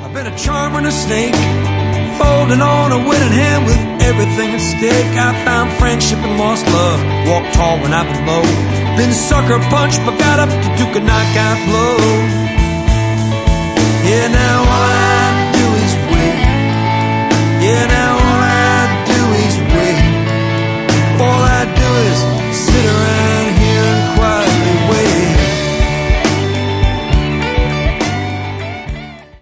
I've been a charmer and a snake, folding on a winning hand with everything at stake. I found friendship and lost love, walked tall when I've been low, been sucker punched but got up to duke a knockout blow. Yeah, now